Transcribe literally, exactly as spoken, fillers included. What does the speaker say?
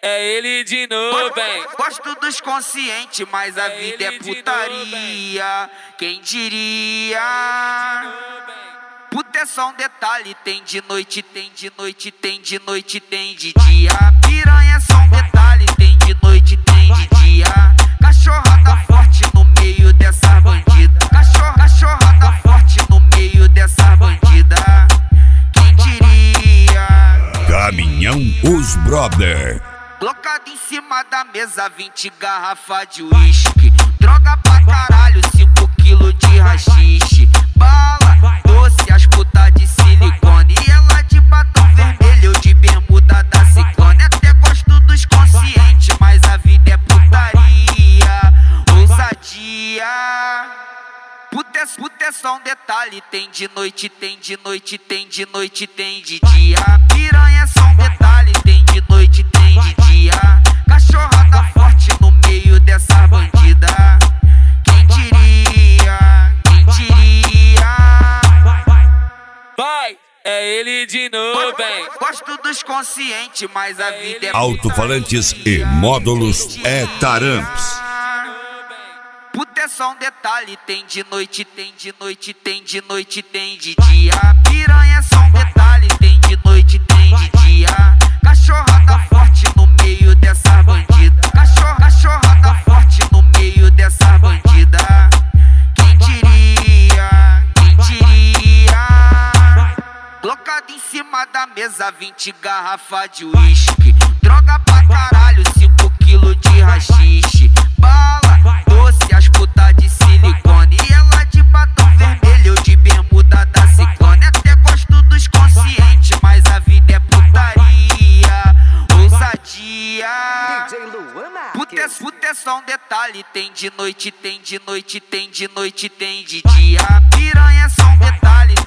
É ele de novo, hein? Gosto dos conscientes, mas a vida é putaria. Quem diria? Puta é só um detalhe, tem de noite, tem de noite, tem de noite, tem de dia. Piranha é só um detalhe, tem de noite, tem de dia. Cachorrada forte no meio dessa bandida. Cachorro, cachorrada forte no meio dessa bandida. Quem diria? Caminhão Os Brother. Colocado em cima da mesa, vinte garrafas de uísque. Droga pra caralho, cinco quilos de rachixe. Bala, doce, as putas de silicone. E ela de batom vermelho, eu de bermuda da Ciclone. Até gosto dos conscientes, mas a vida é putaria. Ousadia. Puta é, puta é só um detalhe, tem de noite, tem de noite, tem de noite, tem de dia. Piranha é só um detalhe, tem de noite, tem de dia. Cachorrada forte no meio dessa bandida. Quem diria? Quem diria? Vai, é ele de novo, hein? Gosto dos conscientes, mas a vida é Alto-falantes e módulos é Taramps. Puta é só um detalhe, tem de noite, tem de noite, tem de noite, tem de dia. Piranha é só um detalhe, tem de noite, tem de dia. Cachorrada forte no meio dessa bandida. Cachorro, cachorrada forte no meio dessa bandida. Quem diria? Quem diria? Colocado em cima da mesa, vinte garrafas de uísque. Droga pra caralho, cinco quilos de rachixe. Bala, doce, as putas de silicone. E ela de batom vermelho, eu de bermuda da Ciclone. Até gosto dos conscientes, mas a vida é putaria. Ousadia. Puta é, puta é só um detalhe, tem de noite, tem de noite, tem de noite, tem de dia. Piranha é só um detalhe,